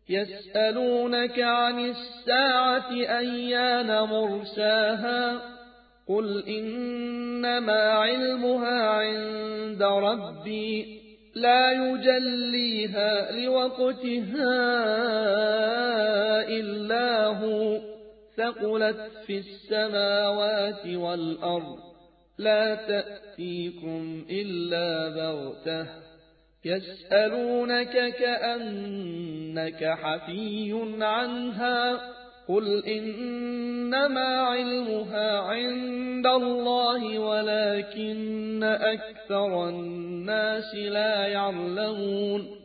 يسألونك عن الساعة أيان مرساها قل إنما علمها عند ربي لا يجليها لوقتها إلا هو ثقلت في السماوات والأرض لا تأتيكم إلا بغتة يسألونك كأنك حفي عنها قل إنما علمها عند الله ولكن أكثر الناس لا يعلمون